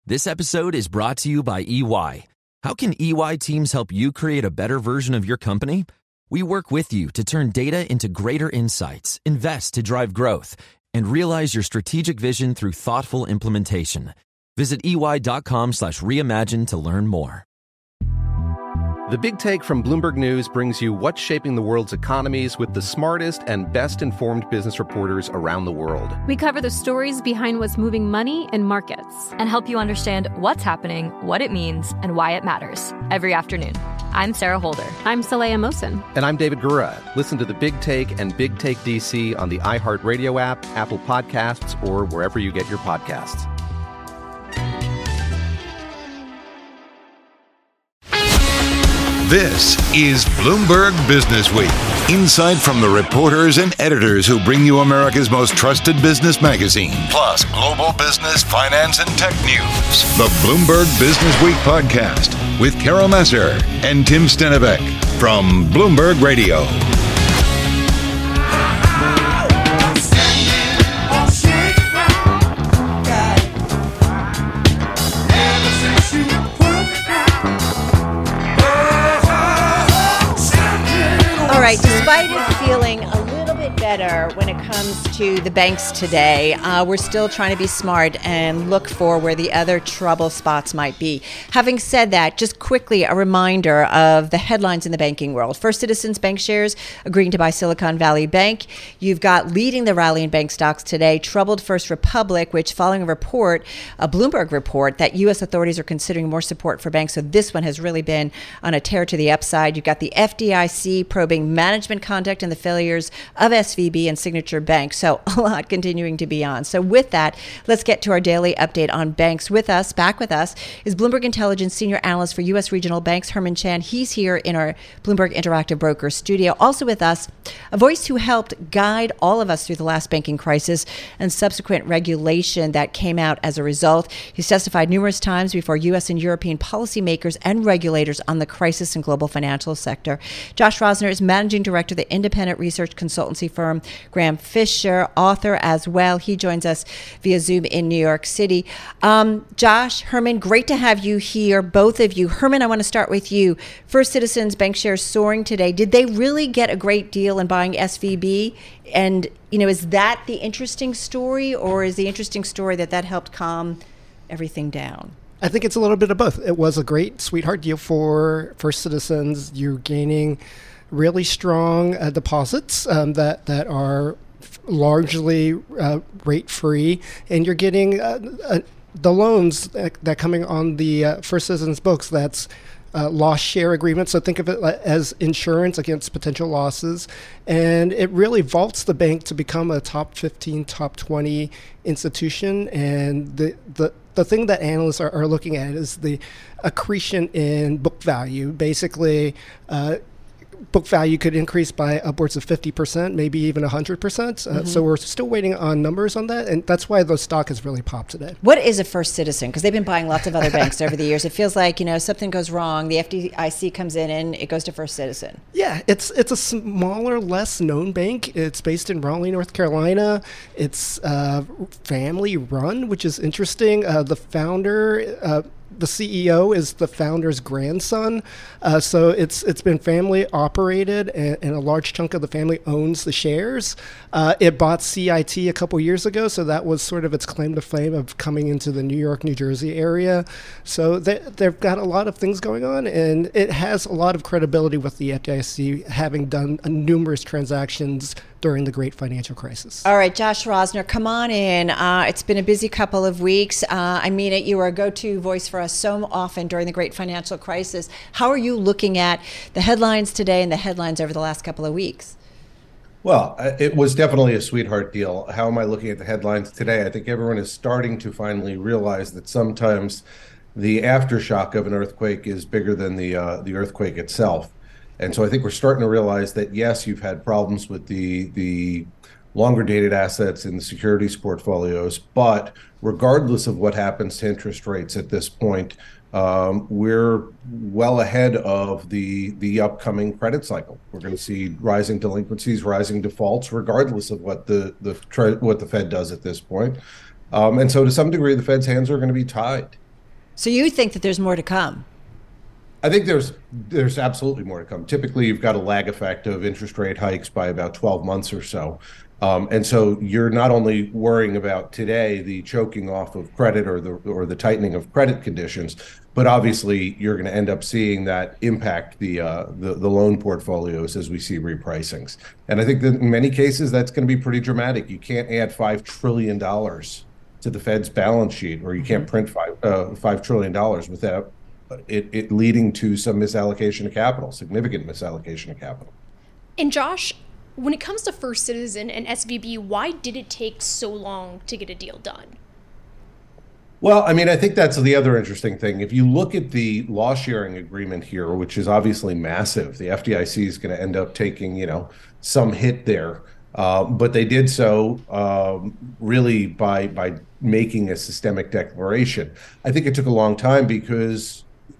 This episode is brought to you by EY. How can EY teams help you create a better version of your company? We work with you to turn data into greater insights, invest to drive growth, and realize your strategic vision through thoughtful implementation. Visit ey.com/reimagine to learn more. The Big Take from Bloomberg News brings you what's shaping the world's economies with the smartest and best-informed business reporters around the world. We cover the stories behind what's moving money and markets and help you understand what's happening, what it means, and why it matters every afternoon. I'm Sarah Holder. I'm Saleha Mohsin. And I'm David Gura. Listen to The Big Take and Big Take DC on the iHeartRadio app, Apple Podcasts, or wherever you get your podcasts. This is Bloomberg Business Week. Insight from the reporters and editors who bring you America's most trusted business magazine, plus global business, finance, and tech news. The Bloomberg Business Week podcast with Carol Massar and Tim Stenivek from Bloomberg Radio. All right, despite it feeling a little bit better when it comes to the banks today, we're still trying to be smart and look for where the other trouble spots might be. Having said that, just quickly a reminder of the headlines in the banking world. First Citizens Bank shares agreeing to buy Silicon Valley Bank. You've got leading the rally in bank stocks today, troubled First Republic, which following a Bloomberg report, that U.S. authorities are considering more support for banks. So this one has really been on a tear to the upside. You've got the FDIC probing management conduct and the failures of SVB and Signature Bank. So a lot continuing to be on. So with that, let's get to our daily update on banks. Back with us, is Bloomberg Intelligence Senior Analyst for U.S. Regional Banks, Herman Chan. He's here in our Bloomberg Interactive Brokers studio. Also with us, a voice who helped guide all of us through the last banking crisis and subsequent regulation that came out as a result. He's testified numerous times before U.S. and European policymakers and regulators on the crisis in global financial sector. Josh Rosner is Managing Director of the independent research consultancy firm Graham Fisher, author as well. He joins us via Zoom in New York City. Josh, Herman, great to have you here, both of you. Herman, I want to start with you. First Citizens Bank shares soaring today. Did they really get a great deal in buying SVB? And, is that the interesting story, or is the interesting story that helped calm everything down? I think it's a little bit of both. It was a great sweetheart deal for First Citizens. You're gaining really strong deposits that are largely rate-free, and you're getting the loans that coming on the First Citizens books. That's loss share agreement. So think of it as insurance against potential losses. And it really vaults the bank to become a top 15, top 20 institution. And the thing that analysts are looking at is the accretion in book value. Basically, book value could increase by upwards of 50%, maybe even 100%. So we're still waiting on numbers on that. And that's why the stock has really popped today. What is a First Citizen? Because they've been buying lots of other banks over the years. It feels like, something goes wrong. The FDIC comes in and it goes to First Citizen. Yeah, it's a smaller, less known bank. It's based in Raleigh, North Carolina. It's family run, which is interesting. The founder, the CEO is the founder's grandson. So it's been family operated, and a large chunk of the family owns the shares. It bought CIT a couple years ago, so that was sort of its claim to fame of coming into the New York, New Jersey area. So they've got a lot of things going on, and it has a lot of credibility with the FDIC, having done numerous transactions during the great financial crisis. All right, Josh Rosner, come on in. It's been a busy couple of weeks. I mean it, you were a go-to voice for us so often during the great financial crisis. How are you looking at the headlines today and the headlines over the last couple of weeks? Well, it was definitely a sweetheart deal. How am I looking at the headlines today? I think everyone is starting to finally realize that sometimes the aftershock of an earthquake is bigger than the earthquake itself. And so I think we're starting to realize that, yes, you've had problems with the longer dated assets in the securities portfolios, but regardless of what happens to interest rates at this point, we're well ahead of the upcoming credit cycle. We're going to see rising delinquencies, rising defaults, regardless of what the Fed does at this point. And so to some degree, the Fed's hands are going to be tied. So you think that there's more to come? I think there's absolutely more to come. Typically, you've got a lag effect of interest rate hikes by about 12 months or so. And so you're not only worrying about today the choking off of credit or the tightening of credit conditions, but obviously you're going to end up seeing that impact the loan portfolios as we see repricings. And I think that in many cases that's going to be pretty dramatic. You can't add $5 trillion to the Fed's balance sheet, or you can't print $5 trillion without it leading to some misallocation of capital, significant misallocation of capital. And Josh, when it comes to First Citizen and SVB, why did it take so long to get a deal done? Well, I mean, I think that's the other interesting thing. If you look at the loss sharing agreement here, which is obviously massive, the FDIC is going to end up taking, some hit there. But they did so really by making a systemic declaration. I think it took a long time because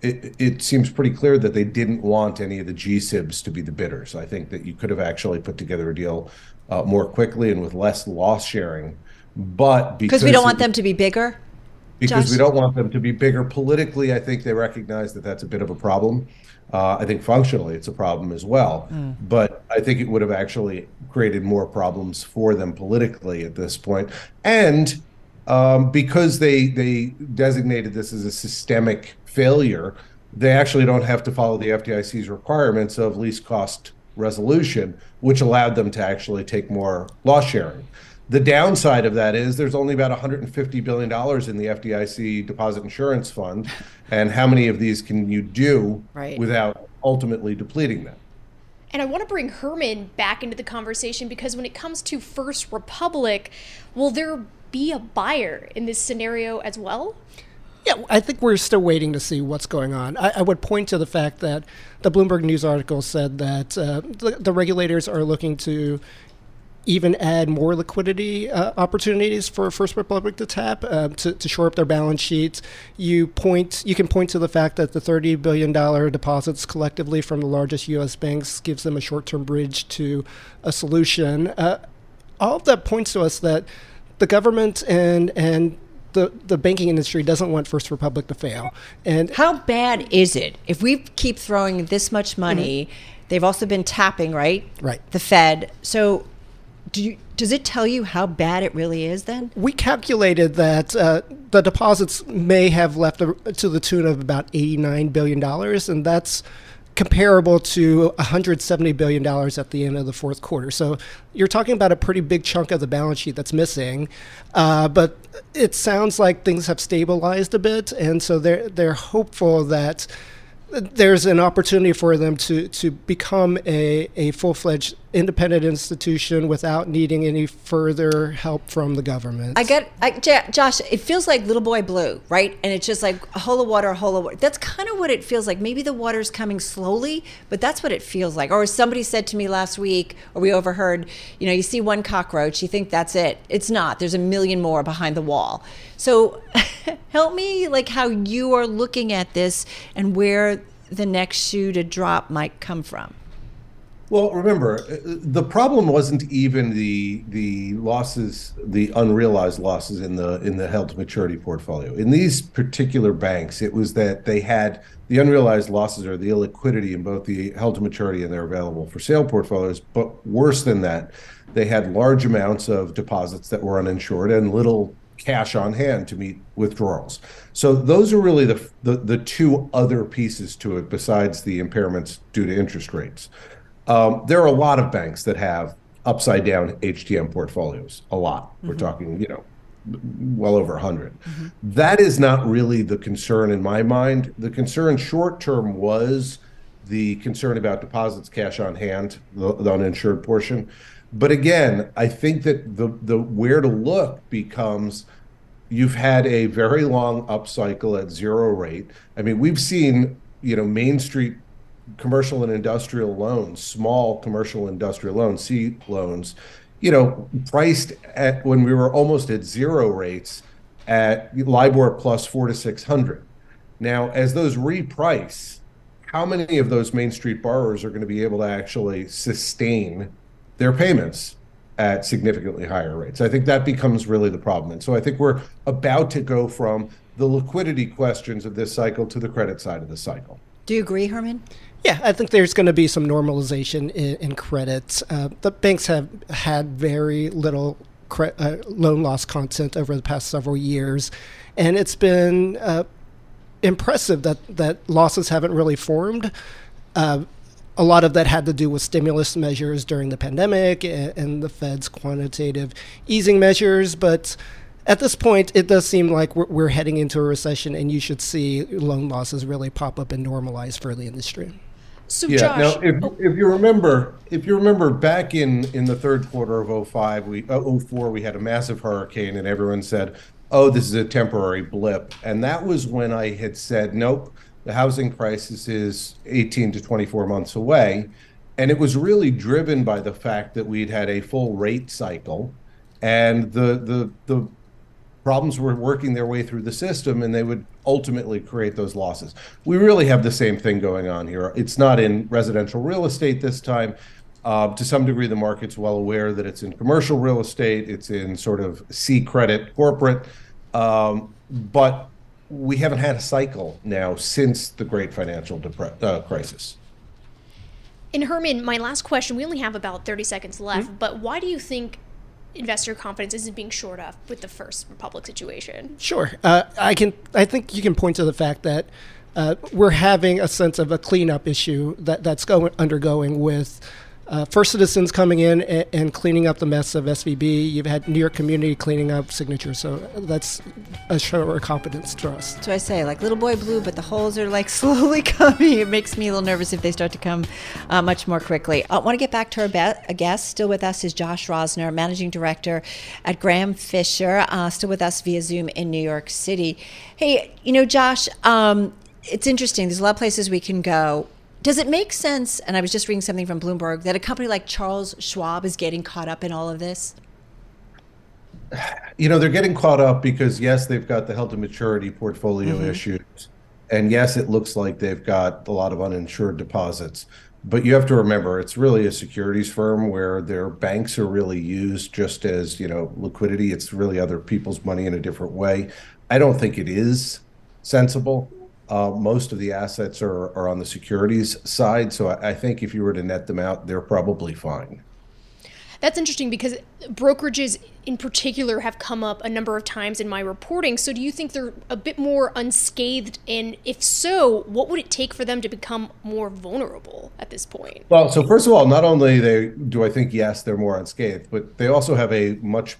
it seems pretty clear that they didn't want any of the GSIBs to be the bidders. I think that you could have actually put together a deal more quickly and with less loss sharing. But because we don't want them to be bigger? Because Josh? We don't want them to be bigger politically, I think they recognize that that's a bit of a problem. I think functionally it's a problem as well. But I think it would have actually created more problems for them politically at this point. And because they designated this as a systemic failure, they actually don't have to follow the FDIC's requirements of least cost resolution, which allowed them to actually take more loss sharing. The downside of that is there's only about $150 billion in the FDIC Deposit Insurance Fund. And how many of these can you do without ultimately depleting them? And I want to bring Herman back into the conversation because when it comes to First Republic, will there be a buyer in this scenario as well? Yeah, I think we're still waiting to see what's going on. I would point to the fact that the Bloomberg News article said that the regulators are looking to even add more liquidity opportunities for First Republic to tap to shore up their balance sheets. You can point to the fact that the $30 billion deposits collectively from the largest U.S. banks gives them a short-term bridge to a solution. All of that points to us that the government and the banking industry doesn't want First Republic to fail. And how bad is it if we keep throwing this much money? They've also been tapping, right? The Fed. So does it tell you how bad it really is then? We calculated that the deposits may have left to the tune of about $89 billion, and that's comparable to $170 billion at the end of the fourth quarter. So you're talking about a pretty big chunk of the balance sheet that's missing. But it sounds like things have stabilized a bit, and so they're hopeful that there's an opportunity for them to become a full-fledged independent institution without needing any further help from the government. Josh, it feels like Little Boy Blue, right? And it's just like a hole of water. That's kind of what it feels like. Maybe the water's coming slowly, but that's what it feels like. Or somebody said to me last week, or we overheard, you see one cockroach, you think that's it. It's not. There's a million more behind the wall. So help me, like how you are looking at this and where the next shoe to drop might come from. Well, remember, the problem wasn't even the losses, the unrealized losses in the held to maturity portfolio. In these particular banks, it was that they had the unrealized losses or the illiquidity in both the held to maturity and their available for sale portfolios. But worse than that, they had large amounts of deposits that were uninsured and little cash on hand to meet withdrawals. So those are really the two other pieces to it besides the impairments due to interest rates. There are a lot of banks that have upside down HTM portfolios, a lot. We're talking, well over 100. That is not really the concern in my mind. The concern short term was the concern about deposits, cash on hand, the uninsured portion. But again, I think that the where to look becomes you've had a very long upcycle at zero rate. I mean, we've seen, Main Street commercial and industrial loans, small commercial industrial loans, C loans, priced at when we were almost at zero rates at LIBOR plus 400 to 600. Now, as those reprice, how many of those Main Street borrowers are going to be able to actually sustain their payments at significantly higher rates? I think that becomes really the problem. And so I think we're about to go from the liquidity questions of this cycle to the credit side of the cycle. Do you agree, Herman? Yeah, I think there's going to be some normalization in credits. The banks have had very little loan loss content over the past several years, and it's been impressive that losses haven't really formed. A lot of that had to do with stimulus measures during the pandemic and the Fed's quantitative easing measures, but at this point, it does seem like we're heading into a recession, and you should see loan losses really pop up and normalize for the industry. So, yeah, Josh, now if you remember back in the third quarter of 04, we had a massive hurricane, and everyone said, "Oh, this is a temporary blip," and that was when I had said, "Nope, the housing crisis is 18 to 24 months away," and it was really driven by the fact that we'd had a full rate cycle, and the problems were working their way through the system, and they would ultimately create those losses. We really have the same thing going on here. It's not in residential real estate this time. To some degree, the market's well aware that it's in commercial real estate. It's in sort of C credit corporate. But we haven't had a cycle now since the great financial crisis. And Herman, my last question, we only have about 30 seconds left, but why do you think investor confidence isn't being shored up with the First Republic situation? Sure. I think you can point to the fact that we're having a sense of a cleanup issue that's undergoing with First Citizens coming in and cleaning up the mess of SVB. You've had New York Community cleaning up Signature, so that's a show of confidence to us. So I say, like Little Boy Blue, but the holes are like slowly coming. It makes me a little nervous if they start to come much more quickly. I want to get back to our guest. Still with us is Josh Rosner, Managing Director at Graham Fisher, still with us via Zoom in New York City. Hey, Josh, it's interesting. There's a lot of places we can go. Does it make sense, and I was just reading something from Bloomberg, that a company like Charles Schwab is getting caught up in all of this? They're getting caught up because, yes, they've got the held-to-maturity portfolio issues, and yes, it looks like they've got a lot of uninsured deposits. But you have to remember, it's really a securities firm where their banks are really used just as, liquidity. It's really other people's money in a different way. I don't think it is sensible. Most of the assets are on the securities side. So I think if you were to net them out, they're probably fine. That's interesting because brokerages in particular have come up a number of times in my reporting. So do you think they're a bit more unscathed? And if so, what would it take for them to become more vulnerable at this point? Well, so first of all, not only do I think, yes, they're more unscathed, but they also have a much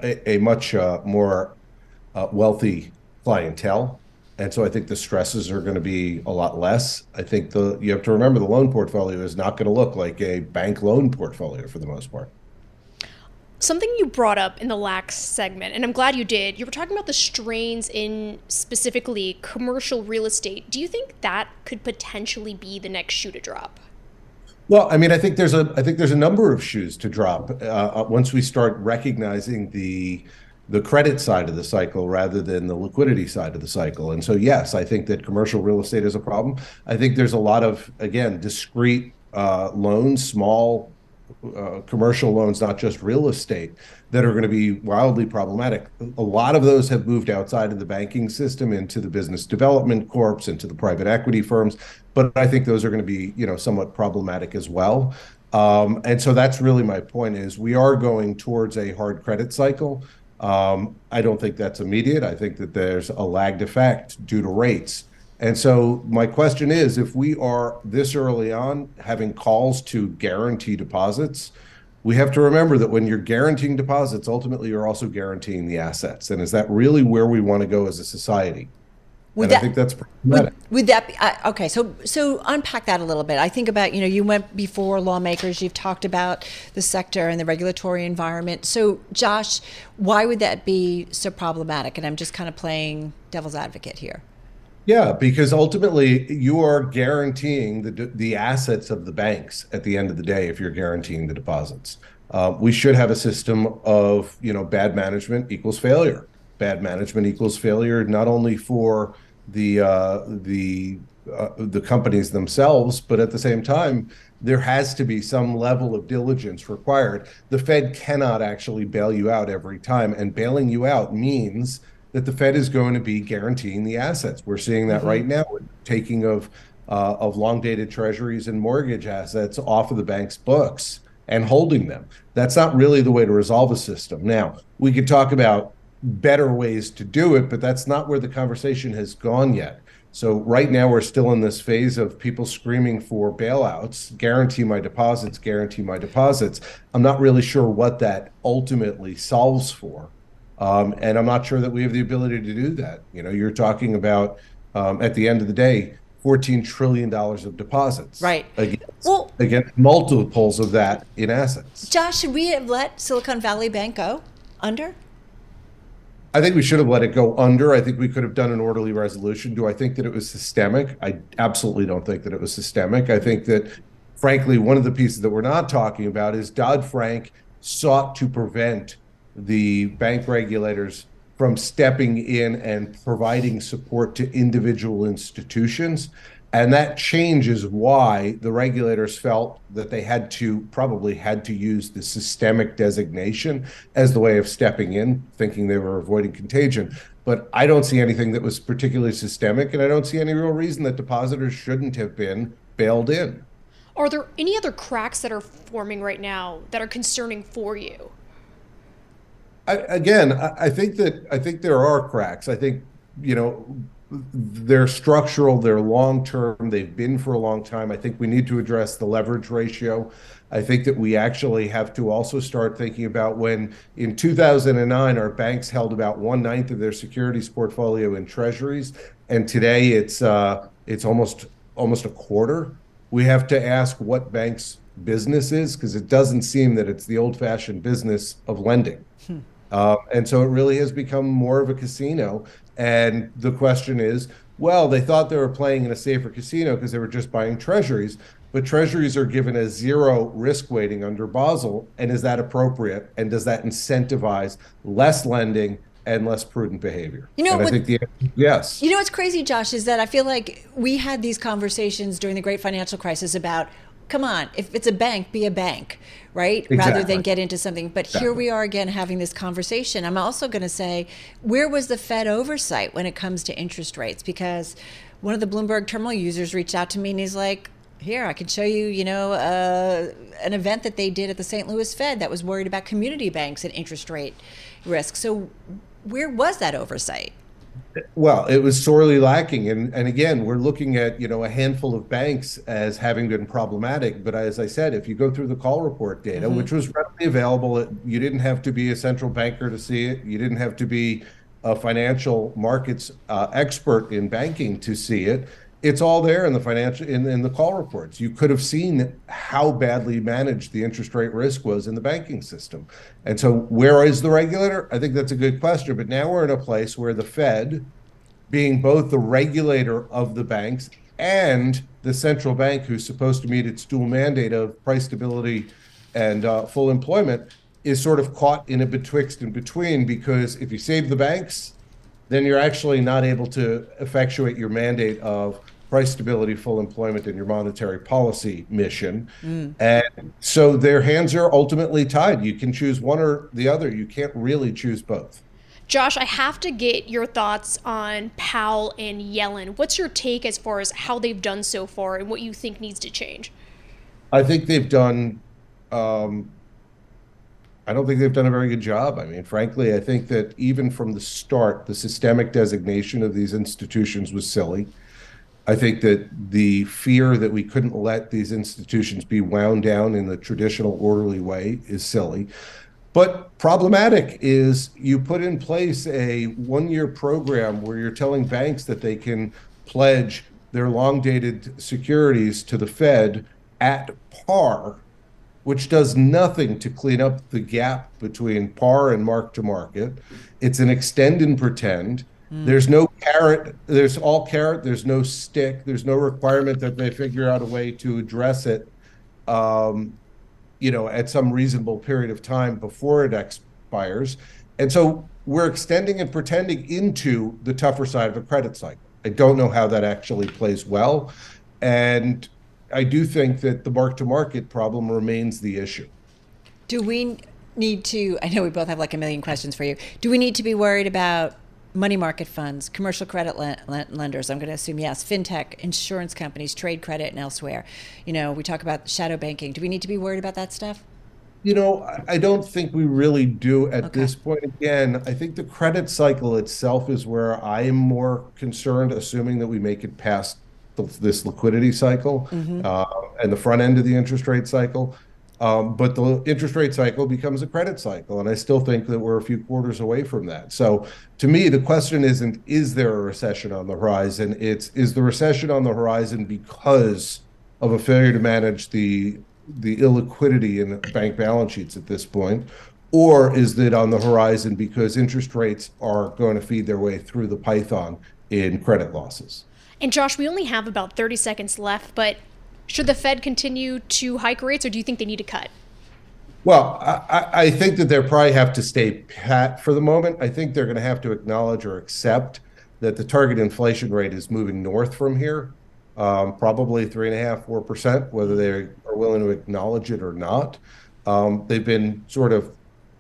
more wealthy clientele. And so I think the stresses are going to be a lot less. I think you have to remember the loan portfolio is not going to look like a bank loan portfolio for the most part. Something you brought up in the last segment, and I'm glad you did, you were talking about the strains in specifically commercial real estate. Do you think that could potentially be the next shoe to drop? Well, I mean, I think there's a number of shoes to drop once we start recognizing the credit side of the cycle rather than the liquidity side of the cycle. And so, yes, I think that commercial real estate is a problem. I think there's a lot of, again, discrete loans, small commercial loans, not just real estate, that are going to be wildly problematic. A lot of those have moved outside of the banking system into the business development corps, into the private equity firms. But I think those are going to be, somewhat problematic as well. And so that's really my point is we are going towards a hard credit cycle. I don't think that's immediate. I think that there's a lagged effect due to rates. And so my question is, if we are this early on having calls to guarantee deposits, we have to remember that when you're guaranteeing deposits, ultimately you're also guaranteeing the assets. And is that really where we want to go as a society? I think that's problematic. Would that be okay? So unpack that a little bit. I think about you went before lawmakers. You've talked about the sector and the regulatory environment. So Josh, why would that be so problematic? And I'm just kind of playing devil's advocate here. Yeah, because ultimately you are guaranteeing the assets of the banks at the end of the day if you're guaranteeing the deposits. We should have a system of bad management equals failure. Bad management equals failure, not only for the companies themselves, but at the same time, there has to be some level of diligence required. The Fed cannot actually bail you out every time, and bailing you out means that the Fed is going to be guaranteeing the assets. We're seeing that right now with taking of long-dated treasuries and mortgage assets off of the bank's books and holding them. That's not really the way to resolve a system. Now, we could talk about better ways to do it, but that's not where the conversation has gone yet. So right now we're still in this phase of people screaming for bailouts, guarantee my deposits, guarantee my deposits. I'm not really sure what that ultimately solves for. And I'm not sure that we have the ability to do that. You know, you're talking about, at the end of the day, $14 trillion of deposits. Right. Against multiples of that in assets. Josh, should we have let Silicon Valley Bank go under? I think we should have let it go under. I think we could have done an orderly resolution. Do I think that it was systemic? I absolutely don't think that it was systemic. I think that, frankly, one of the pieces that we're not talking about is Dodd-Frank sought to prevent the bank regulators from stepping in and providing support to individual institutions. And that change is why the regulators felt that they probably had to use the systemic designation as the way of stepping in, thinking they were avoiding contagion. But I don't see anything that was particularly systemic, and I don't see any real reason that depositors shouldn't have been bailed in. Are there any other cracks that are forming right now that are concerning for you? I think there are cracks. I think, you know, they're structural, they're long-term, they've been for a long time. I think we need to address the leverage ratio. I think that we actually have to also start thinking about when in 2009, our banks held about 1/9 of their securities portfolio in treasuries. And today it's almost a quarter. We have to ask what banks' business is, because it doesn't seem that it's the old-fashioned business of lending. And so it really has become more of a casino. And the question is, well, they thought they were playing in a safer casino because they were just buying treasuries, but treasuries are given a 0 risk weighting under Basel. And is that appropriate? And does that incentivize less lending and less prudent behavior? I think the answer is yes. You know what's crazy, Josh, is that I feel like we had these conversations during the great financial crisis about, come on, if it's a bank, be a bank, right? Exactly. Rather than get into something. But Here we are again having this conversation. I'm also going to say, where was the Fed oversight when it comes to interest rates? Because one of the Bloomberg terminal users reached out to me and he's like, here, I can show you, an event that they did at the St. Louis Fed that was worried about community banks and interest rate risk. So where was that oversight? Well, it was sorely lacking. And again, we're looking at, a handful of banks as having been problematic. But as I said, if you go through the call report data, which was readily available, you didn't have to be a central banker to see it. You didn't have to be a financial markets expert in banking to see it. It's all there in the in the call reports. You could have seen how badly managed the interest rate risk was in the banking system. And so where is the regulator? I think that's a good question. But now we're in a place where the Fed, being both the regulator of the banks and the central bank who's supposed to meet its dual mandate of price stability and full employment, is sort of caught in a betwixt and between, because if you save the banks, then you're actually not able to effectuate your mandate of price stability, full employment, and your monetary policy mission. And so their hands are ultimately tied. You can choose one or the other. You can't really choose both. Josh, I have to get your thoughts on Powell and Yellen. What's your take as far as how they've done so far and what you think needs to change? I think they've done, I don't think they've done a very good job. I mean, frankly, I think that even from the start, the systemic designation of these institutions was silly. I think that the fear that we couldn't let these institutions be wound down in the traditional orderly way is silly. But problematic is you put in place a one-year program where you're telling banks that they can pledge their long-dated securities to the Fed at par, which does nothing to clean up the gap between par and mark-to-market. It's an extend and pretend. There's no carrot. There's all carrot. There's no stick. There's no requirement that they figure out a way to address it, at some reasonable period of time before it expires. And so we're extending and pretending into the tougher side of a credit cycle. I don't know how that actually plays well. And I do think that the mark-to-market problem remains the issue. Do we need to, I know we both have like a million questions for you. Do we need to be worried about money market funds, commercial credit lenders, I'm going to assume yes, fintech, insurance companies, trade credit, and elsewhere. We talk about shadow banking. Do we need to be worried about that stuff? I don't think we really do at this point. Again, I think the credit cycle itself is where I am more concerned, assuming that we make it past this liquidity cycle and the front end of the interest rate cycle. But the interest rate cycle becomes a credit cycle, and I still think that we're a few quarters away from that. So to me, the question isn't, is there a recession on the horizon? It's, is the recession on the horizon because of a failure to manage the illiquidity in bank balance sheets at this point? Or is it on the horizon because interest rates are going to feed their way through the python in credit losses? And Josh, we only have about 30 seconds left, but should the Fed continue to hike rates, or do you think they need to cut? Well, I think that they probably have to stay pat for the moment. I think they're going to have to acknowledge or accept that the target inflation rate is moving north from here, probably 3.5%, 4%, whether they are willing to acknowledge it or not. They've been sort of,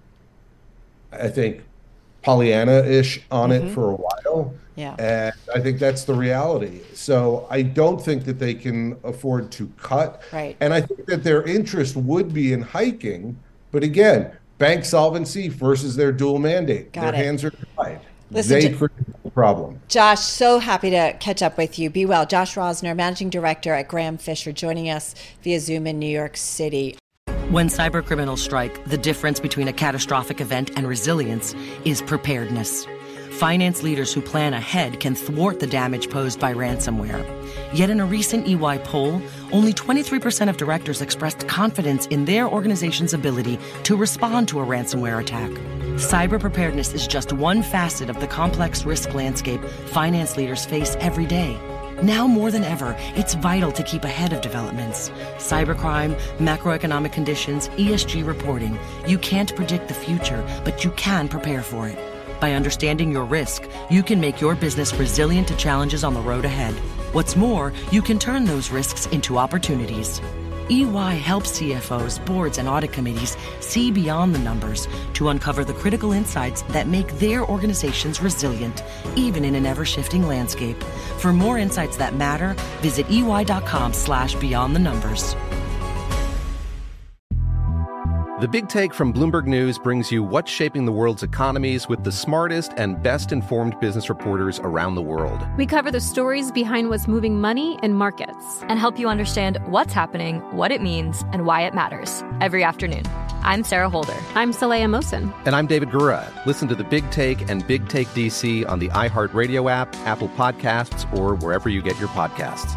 I think, Pollyanna-ish on it for a while. Yeah. And I think that's the reality. So I don't think that they can afford to cut. Right. And I think that their interest would be in hiking. But again, bank solvency versus their dual mandate. Their hands are tied. They create the problem. Josh, so happy to catch up with you. Be well. Josh Rosner, Managing Director at Graham Fisher, joining us via Zoom in New York City. When cybercriminals strike, the difference between a catastrophic event and resilience is preparedness. Finance leaders who plan ahead can thwart the damage posed by ransomware. Yet in a recent EY poll, only 23% of directors expressed confidence in their organization's ability to respond to a ransomware attack. Cyber preparedness is just one facet of the complex risk landscape finance leaders face every day. Now more than ever, it's vital to keep ahead of developments. Cybercrime, macroeconomic conditions, ESG reporting. You can't predict the future, but you can prepare for it. By understanding your risk, you can make your business resilient to challenges on the road ahead. What's more, you can turn those risks into opportunities. EY helps CFOs, boards, and audit committees see beyond the numbers to uncover the critical insights that make their organizations resilient, even in an ever-shifting landscape. For more insights that matter, visit ey.com/beyond the numbers. The Big Take from Bloomberg News brings you what's shaping the world's economies with the smartest and best-informed business reporters around the world. We cover the stories behind what's moving money and markets, and help you understand what's happening, what it means, and why it matters every afternoon. I'm Sarah Holder. I'm Saleha Mohsen. And I'm David Gura. Listen to The Big Take and Big Take DC on the iHeartRadio app, Apple Podcasts, or wherever you get your podcasts.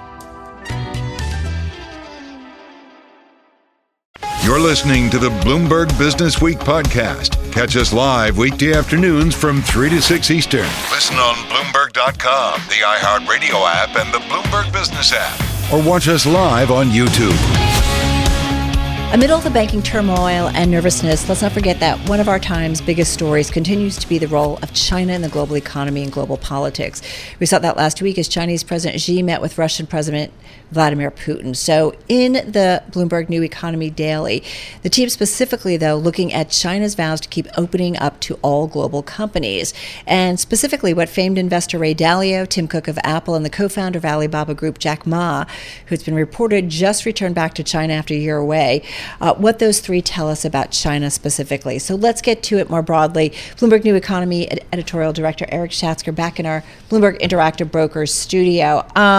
You're listening to the Bloomberg Business Week podcast. Catch us live weekday afternoons from 3 to 6 Eastern. Listen on Bloomberg.com, the iHeartRadio app, and the Bloomberg Business app. Or watch us live on YouTube. Amid all the banking turmoil and nervousness, let's not forget that one of our time's biggest stories continues to be the role of China in the global economy and global politics. We saw that last week as Chinese President Xi met with Russian President Vladimir Putin. So in the Bloomberg New Economy Daily, the team specifically, though, looking at China's vows to keep opening up to all global companies, and specifically what famed investor Ray Dalio, Tim Cook of Apple, and the co-founder of Alibaba Group, Jack Ma, who's been reported just returned back to China after a year away, what those three tell us about China specifically. So let's get to it more broadly. Bloomberg New Economy editorial director Eric Schatzker back in our Bloomberg Interactive Brokers studio.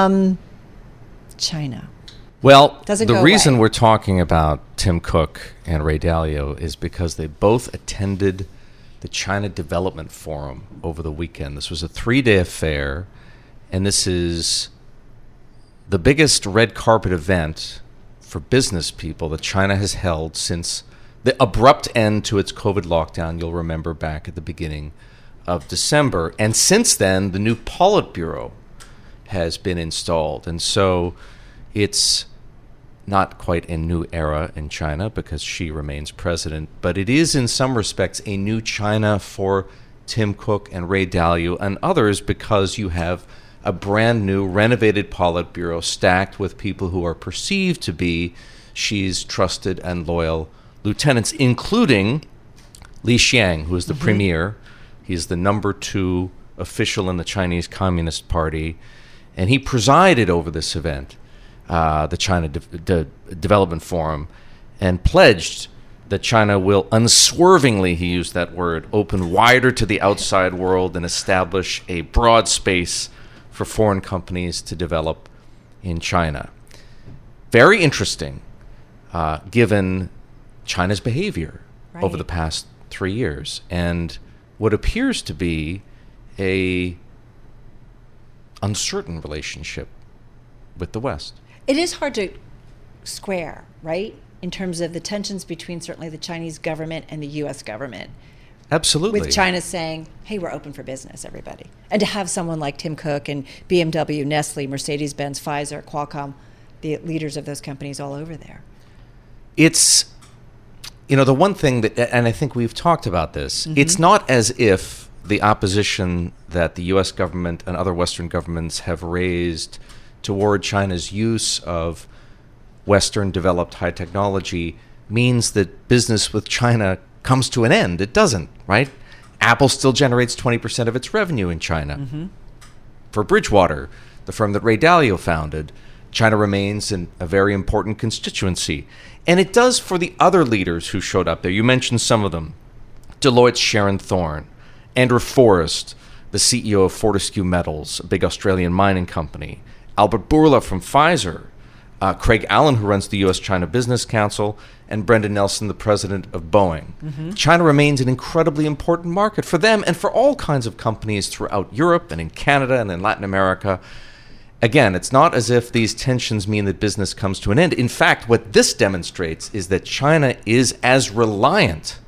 China. Well, the reason we're talking about Tim Cook and Ray Dalio is because they both attended the China Development Forum over the weekend. This was a 3-day affair, and this is the biggest red carpet event for business people that China has held since the abrupt end to its COVID lockdown, you'll remember, back at the beginning of December. And since then, the new Politburo has been installed. And so it's not quite a new era in China because Xi remains president, but it is in some respects a new China for Tim Cook and Ray Dalio and others, because you have a brand new renovated Politburo stacked with people who are perceived to be Xi's trusted and loyal lieutenants, including Li Qiang, who is the premier He's the number 2 official in the Chinese Communist Party, and he presided over this event, the China Development Forum, and pledged that China will unswervingly, he used that word, open wider to the outside world and establish a broad space for foreign companies to develop in China. Very interesting, given China's behavior over the past 3 years and what appears to be a uncertain relationship with the West. It is hard to square, right, in terms of the tensions between certainly the Chinese government and the U.S. government. Absolutely. With China saying, hey, we're open for business, everybody. And to have someone like Tim Cook and BMW, Nestle, Mercedes-Benz, Pfizer, Qualcomm, the leaders of those companies all over there. It's, the one thing that, and I think we've talked about this, it's not as if the opposition that the U.S. government and other Western governments have raised toward China's use of Western developed high technology means that business with China comes to an end. It doesn't, right? Apple still generates 20% of its revenue in China. For Bridgewater, the firm that Ray Dalio founded, China remains a very important constituency. And it does for the other leaders who showed up there. You mentioned some of them. Deloitte's Sharon Thorne, Andrew Forrest, the CEO of Fortescue Metals, a big Australian mining company, Albert Bourla from Pfizer, Craig Allen, who runs the U.S.-China Business Council, and Brendan Nelson, the president of Boeing. China remains an incredibly important market for them and for all kinds of companies throughout Europe and in Canada and in Latin America. Again, it's not as if these tensions mean that business comes to an end. In fact, what this demonstrates is that China is as reliant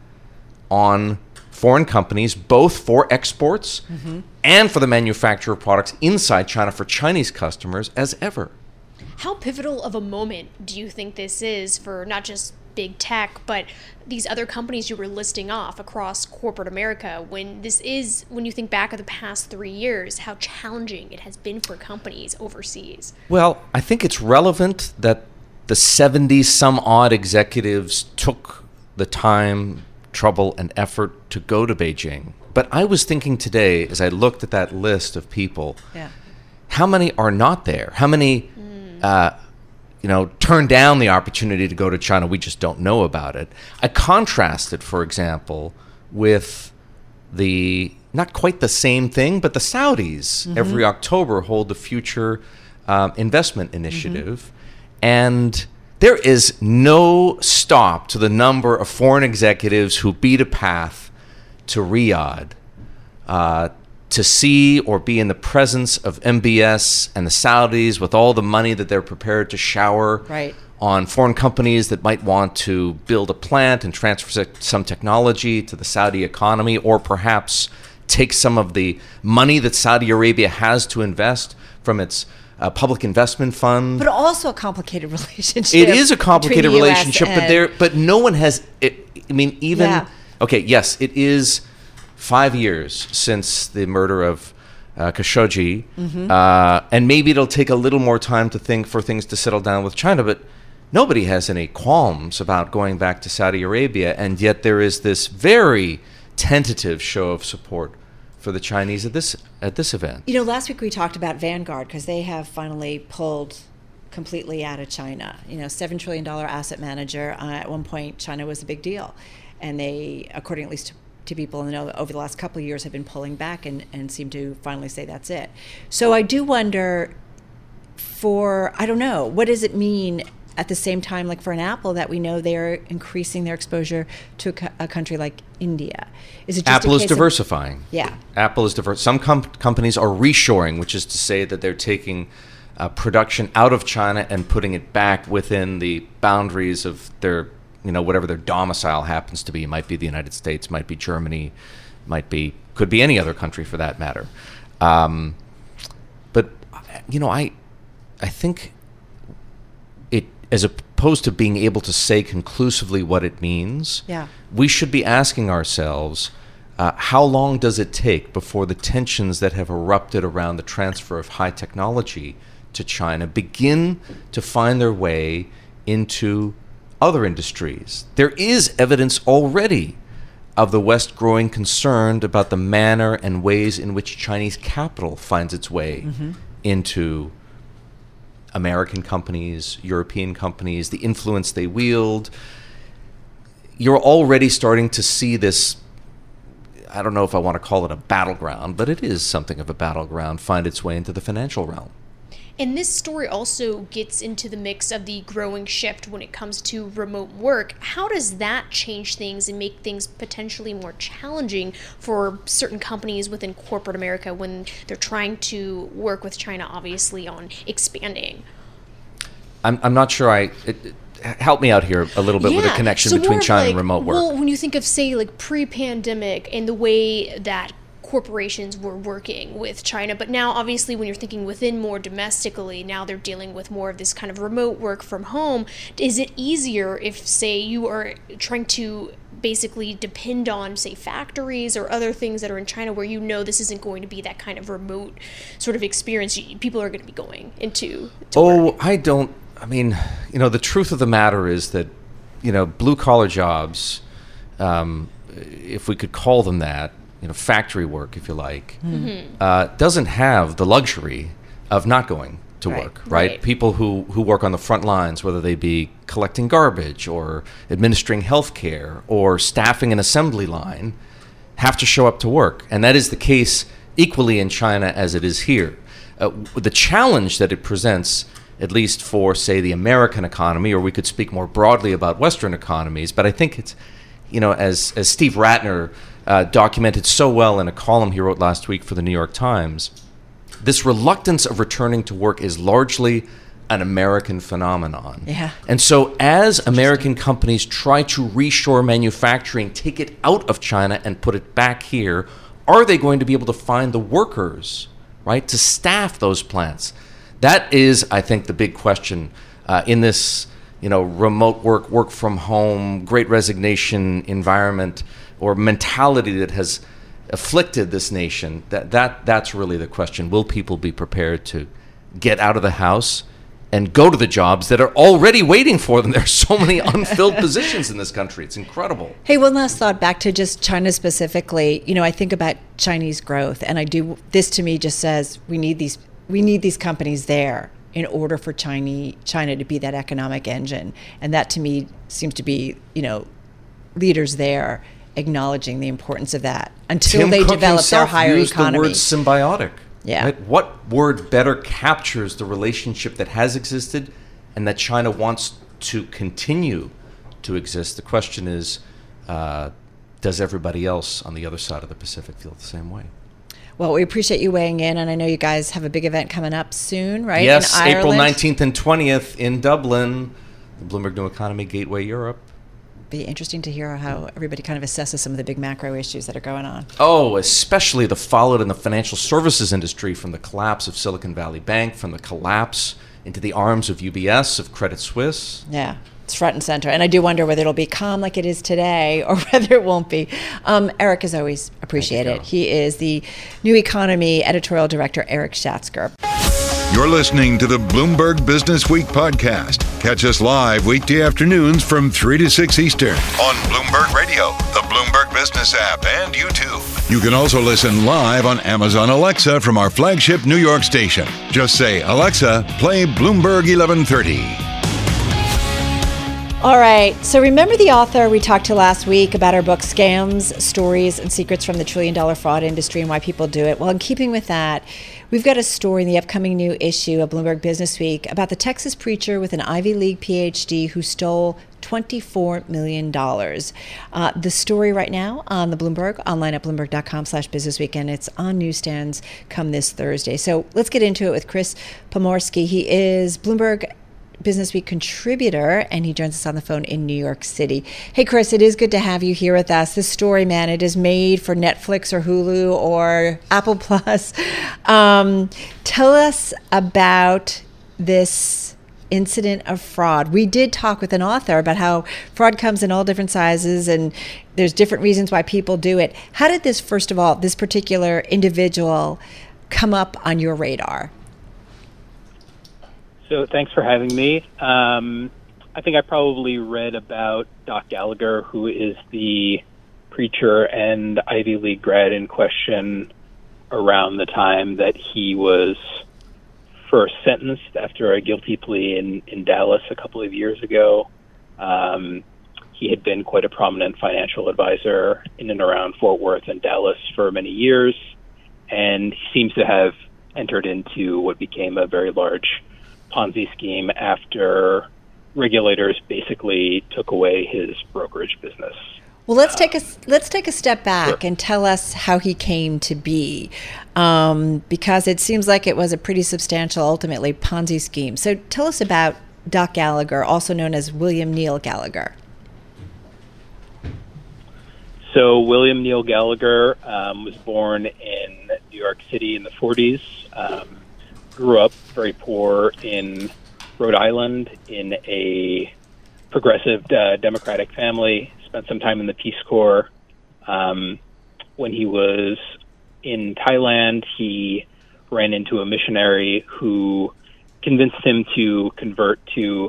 on foreign companies, both for exports and for the manufacture of products inside China for Chinese customers, as ever. How pivotal of a moment do you think this is for not just big tech, but these other companies you were listing off across corporate America, when you think back of the past 3 years, how challenging it has been for companies overseas? Well, I think it's relevant that the 70-some-odd executives took the time, trouble, and effort to go to Beijing. But I was thinking today, as I looked at that list of people, how many are not there? How many turned down the opportunity to go to China? We just don't know about it. I contrasted, for example, with not quite the same thing, but the Saudis every October hold the Future Investment Initiative. And there is no stop to the number of foreign executives who beat a path to Riyadh to see or be in the presence of MBS and the Saudis with all the money that they're prepared to shower on foreign companies that might want to build a plant and transfer some technology to the Saudi economy, or perhaps take some of the money that Saudi Arabia has to invest from its public investment fund. But also a complicated relationship. It is a complicated relationship, but no one has, okay, yes, it is 5 years since the murder of Khashoggi, and maybe it'll take a little more time for things to settle down with China, but nobody has any qualms about going back to Saudi Arabia, and yet there is this very tentative show of support for the Chinese at this event. Last week we talked about Vanguard, because they have finally pulled completely out of China. $7 trillion asset manager. At one point, China was a big deal, and they, according at least to people in the know, over the last couple of years have been pulling back and seem to finally say that's it. So I do wonder I don't know, what does it mean at the same time, like for an Apple, that we know they're increasing their exposure to a country like India? Is it just Apple is diversifying? Yeah. Apple is diverse. Some companies are reshoring, which is to say that they're taking production out of China and putting it back within the boundaries of their, whatever their domicile happens to be. It might be the United States, might be Germany, could be any other country for that matter. But I think it, as opposed to being able to say conclusively what it means, we should be asking ourselves, how long does it take before the tensions that have erupted around the transfer of high technology to China begin to find their way into other industries? There is evidence already of the West growing concerned about the manner and ways in which Chinese capital finds its way into American companies, European companies, the influence they wield. You're already starting to see this, I don't know if I want to call it a battleground, but it is something of a battleground, find its way into the financial realm. And this story also gets into the mix of the growing shift when it comes to remote work. How does that change things and make things potentially more challenging for certain companies within corporate America when they're trying to work with China, obviously, on expanding? I'm not sure help me out here a little bit with the connection between China and remote work. Well, when you think of, say, like pre-pandemic and the way that corporations were working with China, but now obviously when you're thinking within more domestically, now they're dealing with more of this kind of remote work from home. Is it easier if, say, you are trying to basically depend on, say, factories or other things that are in China where you know this isn't going to be that kind of remote sort of experience people are going to be going into? The truth of the matter is that, blue collar jobs, if we could call them that, factory work, if you like, doesn't have the luxury of not going to work, right? People who work on the front lines, whether they be collecting garbage or administering healthcare or staffing an assembly line, have to show up to work. And that is the case equally in China as it is here. The challenge that it presents, at least for, say, the American economy, or we could speak more broadly about Western economies, but I think it's, as Steve Ratner documented so well in a column he wrote last week for the New York Times, this reluctance of returning to work is largely an American phenomenon. Yeah. And so as American companies try to reshore manufacturing, take it out of China and put it back here, are they going to be able to find the workers, right, to staff those plants? That is, I think, the big question in this, remote work from home, great resignation environment or mentality that has afflicted this nation. That's really the question. Will people be prepared to get out of the house and go to the jobs that are already waiting for them? There are so many unfilled positions in this country. It's incredible. Hey, one last thought back to just China specifically. I think about Chinese growth, and this to me just says we need these companies there in order for China to be that economic engine. And that to me seems to be, leaders there acknowledging the importance of that until Tim they Cook develop their himself higher used economy. the word symbiotic. Yeah. Right? What word better captures the relationship that has existed and that China wants to continue to exist? The question is, does everybody else on the other side of the Pacific feel the same way? Well, we appreciate you weighing in, and I know you guys have a big event coming up soon, right? Yes, in April Ireland. 19th and 20th in Dublin, the Bloomberg New Economy Gateway Europe. Be interesting to hear how everybody kind of assesses some of the big macro issues that are going on. Oh, especially the fallout in the financial services industry from the collapse of Silicon Valley Bank, from the collapse into the arms of UBS, of Credit Suisse. Yeah, it's front and center. And I do wonder whether it'll be calm like it is today or whether it won't be. Eric, as always, appreciate it. He is the New Economy editorial director, Eric Schatzker. You're listening to the Bloomberg Business Week podcast. Catch us live weekday afternoons from 3 to 6 Eastern on Bloomberg Radio, the Bloomberg Business app, and YouTube. You can also listen live on Amazon Alexa from our flagship New York station. Just say, Alexa, play Bloomberg 1130. All right, so remember the author we talked to last week about our book, Scams, Stories, and Secrets from the $1 Trillion Fraud Industry and Why People Do It? Well, in keeping with that, we've got a story in the upcoming new issue of Bloomberg Business Week about the Texas preacher with an Ivy League PhD who stole $24 million. The story right now on the Bloomberg, online at Bloomberg.com/businessweek, and it's on newsstands come this Thursday. So let's get into it with Chris Pomorsky. He is Bloomberg Business Week contributor, and he joins us on the phone in New York City. Hey, Chris, it is good to have you here with us. This story, man, it is made for Netflix or Hulu or Apple Plus. Tell us about this incident of fraud. We did talk with an author about how fraud comes in all different sizes and there's different reasons why people do it. How did this, first of all, this particular individual come up on your radar? So thanks for having me. I think I probably read about Doc Gallagher, who is the preacher and Ivy League grad in question around the time that he was first sentenced after a guilty plea in Dallas a couple of years ago. He had been quite a prominent financial advisor in and around Fort Worth and Dallas for many years, and he seems to have entered into what became a very large Ponzi scheme after regulators basically took away his brokerage business. Well, let's take a step back and tell us how he came to be, because it seems like it was a pretty substantial, ultimately, Ponzi scheme. So tell us about Doc Gallagher, also known as William Neal Gallagher. So William Neal Gallagher was born in New York City in the 40s, grew up very poor in Rhode Island in a progressive Democratic family, spent some time in the Peace Corps. When he was in Thailand, he ran into a missionary who convinced him to convert to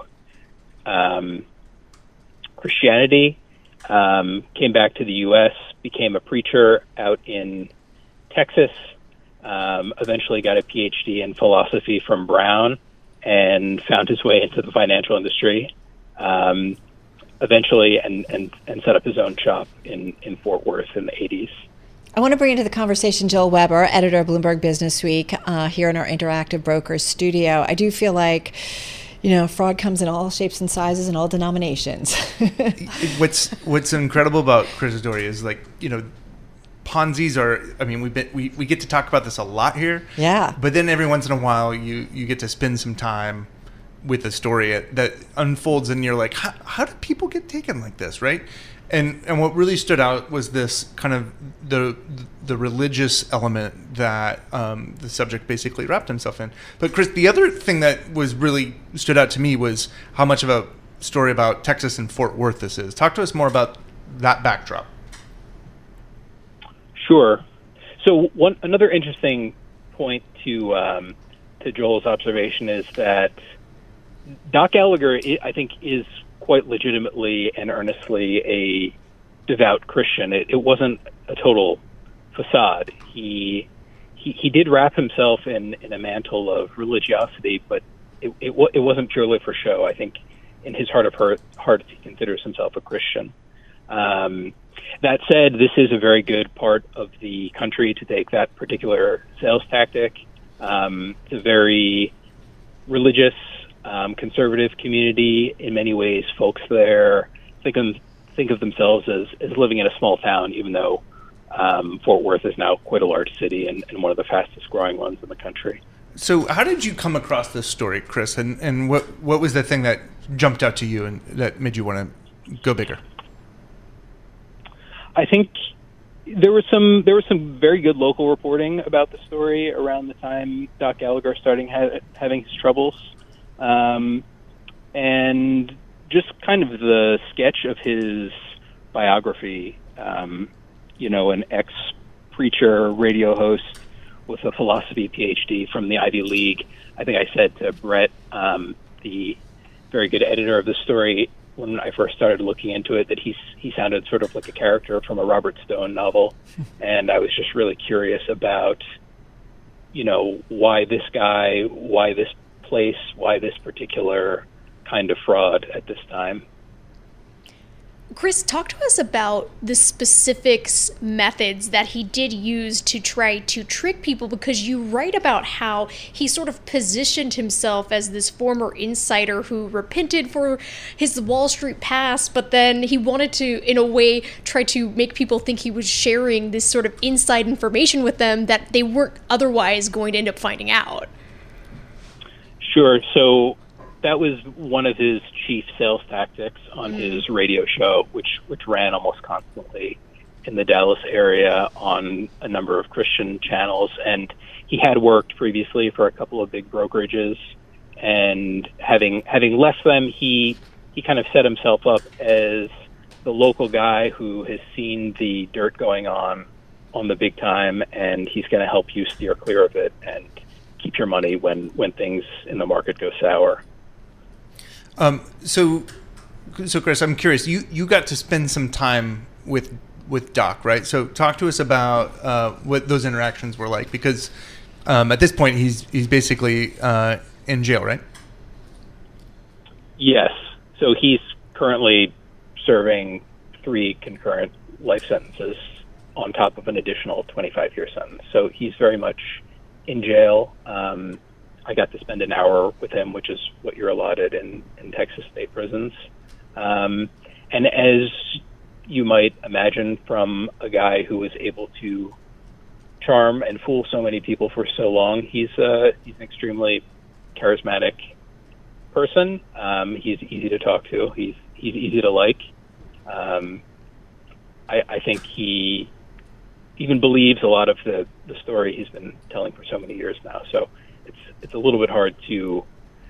Christianity, came back to the U.S., became a preacher out in Texas, eventually got a PhD in philosophy from Brown, and found his way into the financial industry, eventually, and set up his own shop in Fort Worth in the 80s. I want to bring into the conversation Joel Weber, editor of Bloomberg Businessweek, here in our Interactive Brokers studio. I do feel like, fraud comes in all shapes and sizes and all denominations. What's incredible about Chris's story is, Ponzi's are, we get to talk about this a lot here. Yeah. But then every once in a while, you get to spend some time with a story that unfolds, and you're like, how do people get taken like this, right? And what really stood out was this kind of the religious element that the subject basically wrapped himself in. But Chris, the other thing that was really stood out to me was how much of a story about Texas and Fort Worth this is. Talk to us more about that backdrop. Sure. So another interesting point to Joel's observation is that Doc Gallagher, I think, is quite legitimately and earnestly a devout Christian. It wasn't a total facade. He did wrap himself in a mantle of religiosity, but it wasn't purely for show. I think in his heart of hearts, he considers himself a Christian. That said, this is a very good part of the country to take that particular sales tactic. It's a very religious, conservative community. In many ways, folks there think of themselves as living in a small town, even though Fort Worth is now quite a large city and one of the fastest growing ones in the country. So how did you come across this story, Chris? And what was the thing that jumped out to you and that made you want to go bigger? I think there was some very good local reporting about the story around the time Doc Gallagher starting having his troubles, and just kind of the sketch of his biography. An ex-preacher, radio host with a philosophy PhD from the Ivy League. I think I said to Brett, the very good editor of the story, when I first started looking into it, that he sounded sort of like a character from a Robert Stone novel, and I was just really curious about, why this guy, why this place, why this particular kind of fraud at this time. Chris, talk to us about the specific methods that he did use to try to trick people, because you write about how he sort of positioned himself as this former insider who repented for his Wall Street past, but then he wanted to, in a way, try to make people think he was sharing this sort of inside information with them that they weren't otherwise going to end up finding out. Sure. So that was one of his chief sales tactics on his radio show, which ran almost constantly in the Dallas area on a number of Christian channels. And he had worked previously for a couple of big brokerages, and having left them, he kind of set himself up as the local guy who has seen the dirt going on the big time, and he's going to help you steer clear of it and keep your money when things in the market go sour. So Chris, I'm curious. You got to spend some time with with Doc, right? So talk to us about what those interactions were like, because at this point he's basically in jail, right? Yes. So he's currently serving 3 concurrent life sentences on top of an additional 25-year sentence. So he's very much in jail. I got to spend an hour with him, which is what you're allotted in Texas state prisons. And as you might imagine from a guy who was able to charm and fool so many people for so long, he's an extremely charismatic person. He's easy to talk to. He's easy to like. I think he even believes a lot of the story he's been telling for so many years now. So it's a little bit hard to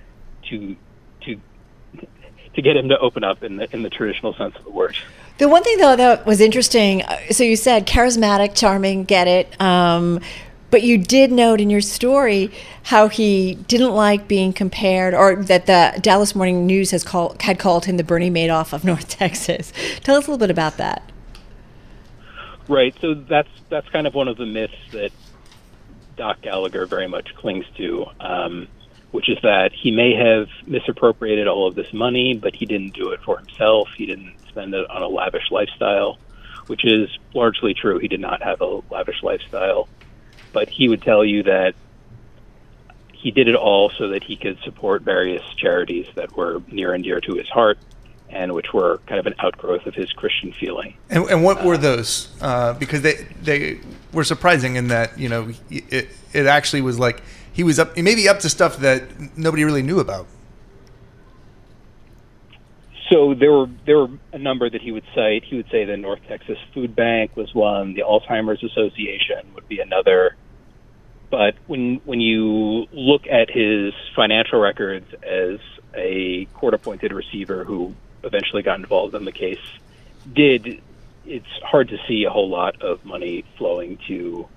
get him to open up in the traditional sense of the word. The one thing, though, that was interesting, so you said charismatic, charming, get it, but you did note in your story how he didn't like being compared, or that the Dallas Morning News had called him the Bernie Madoff of North Texas. Tell us a little bit about that. Right, so that's kind of one of the myths that Doc Gallagher very much clings to, which is that he may have misappropriated all of this money, but he didn't do it for himself. He didn't spend it on a lavish lifestyle, which is largely true. He did not have a lavish lifestyle, but he would tell you that he did it all so that he could support various charities that were near and dear to his heart, and which were kind of an outgrowth of his Christian feeling. And what were those? Because they were surprising in that, you know, it actually was like he was maybe up to stuff that nobody really knew about. So there were a number that he would cite. He would say the North Texas Food Bank was one, the Alzheimer's Association would be another. But when you look at his financial records as a court-appointed receiver who eventually got involved in the case, it's hard to see a whole lot of money flowing to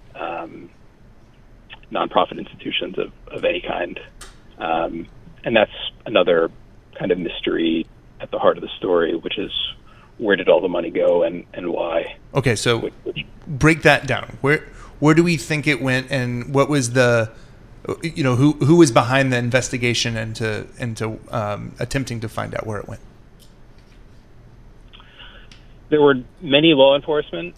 nonprofit institutions of any kind. And that's another kind of mystery at the heart of the story, which is where did all the money go and why? Okay, so break that down. Where do we think it went, and what was the, you know, who was behind the investigation into attempting to find out where it went? There were many law enforcement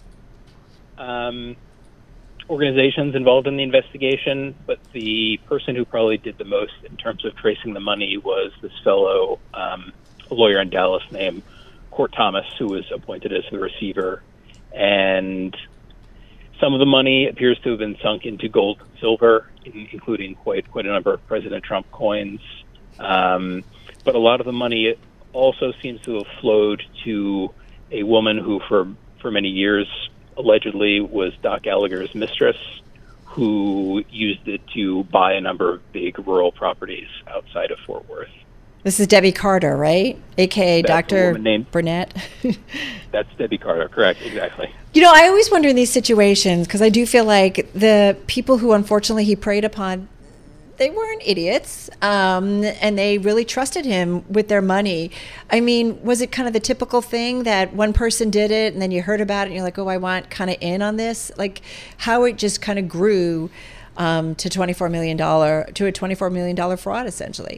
organizations involved in the investigation, but the person who probably did the most in terms of tracing the money was this fellow, a lawyer in Dallas named Court Thomas, who was appointed as the receiver. And some of the money appears to have been sunk into gold and silver, including quite a number of President Trump coins. But a lot of the money also seems to have flowed to a woman who for many years allegedly was Doc Gallagher's mistress, who used it to buy a number of big rural properties outside of Fort Worth. This is Debbie Carter, right? AKA Dr. Burnett. That's Debbie Carter, correct, exactly. You know, I always wonder in these situations, because I do feel like the people who unfortunately he preyed upon, they weren't idiots, and they really trusted him with their money. I mean, was it kind of the typical thing that one person did it and then you heard about it and you're like, oh, I want kind of in on this? Like how it just kind of grew to a $24 million fraud, essentially.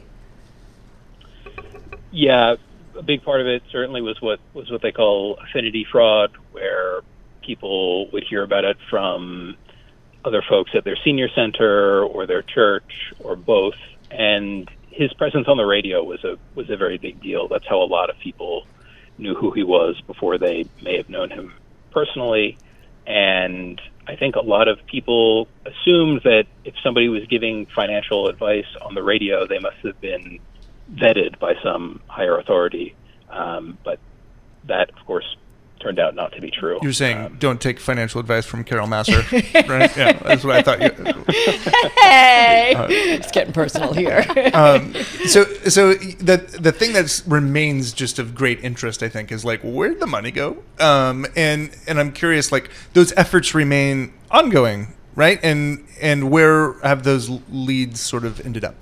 Yeah, a big part of it certainly was what they call affinity fraud, where people would hear about it from other folks at their senior center or their church or both. And his presence on the radio was a very big deal. That's how a lot of people knew who he was before they may have known him personally. And I think a lot of people assumed that if somebody was giving financial advice on the radio, they must have been vetted by some higher authority. But that, of course, turned out not to be true. You're saying don't take financial advice from Carol Massar, right? Yeah, that's what I thought. Hey, it's getting personal here. So the thing that remains just of great interest, I think, is like, where'd the money go? And I'm curious, like, those efforts remain ongoing, right? And where have those leads sort of ended up?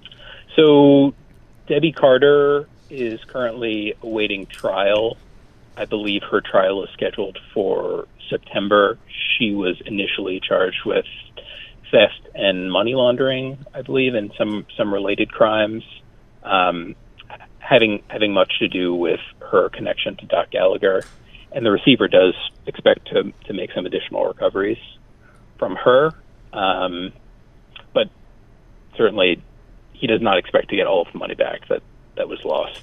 So Debbie Carter is currently awaiting trial I believe her trial is scheduled for September. She was initially charged with theft and money laundering, I believe, and some related crimes, having much to do with her connection to Doc Gallagher. And the receiver does expect to make some additional recoveries from her, but certainly he does not expect to get all of the money back that was lost.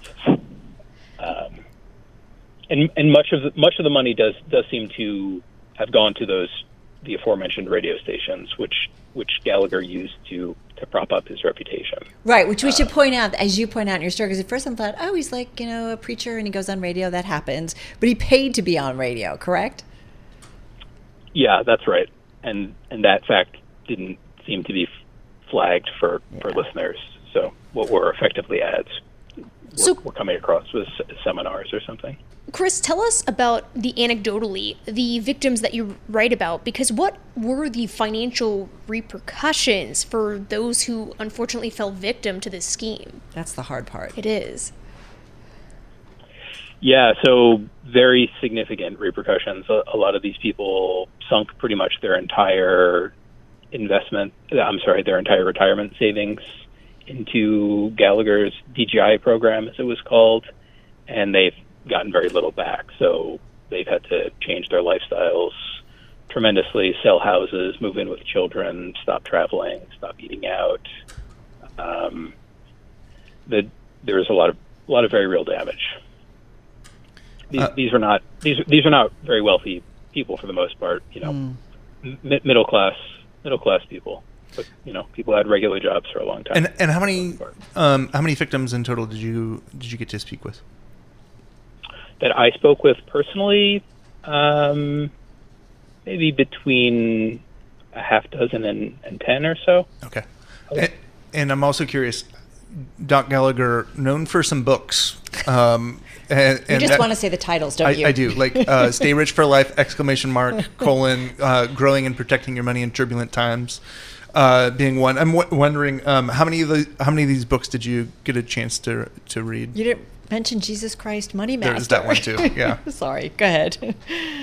And much of the money does seem to have gone to the aforementioned radio stations, which Gallagher used to prop up his reputation. Right, which we should point out, as you point out in your story, because at first I thought, oh, he's like, a preacher and he goes on radio, that happens. But he paid to be on radio, correct? Yeah, that's right. And that fact didn't seem to be flagged for listeners. So what were effectively ads were coming across was seminars or something. Chris, tell us about anecdotally, the victims that you write about, because what were the financial repercussions for those who unfortunately fell victim to this scheme? That's the hard part. It is. Yeah, so very significant repercussions. A lot of these people sunk pretty much their entire retirement savings into Gallagher's DGI program, as it was called, and they've gotten very little back. So they've had to change their lifestyles tremendously, sell houses, move in with children, stop traveling, stop eating out. There's a lot of very real damage. These are not very wealthy people for the most part. Middle class people. But people had regular jobs for a long time. And how many victims in total did you get to speak with? That I spoke with personally, maybe between a half dozen and 10 or so. Okay. And I'm also curious, Doc Gallagher, known for some books. You just want to say the titles, don't you? I do. Like Stay Rich for Life, ! Growing and Protecting Your Money in Turbulent Times, being one. I'm wondering, how many of these books did you get a chance to read? You didn't mention Jesus Christ Money Master. There's that one too, yeah. Sorry, go ahead.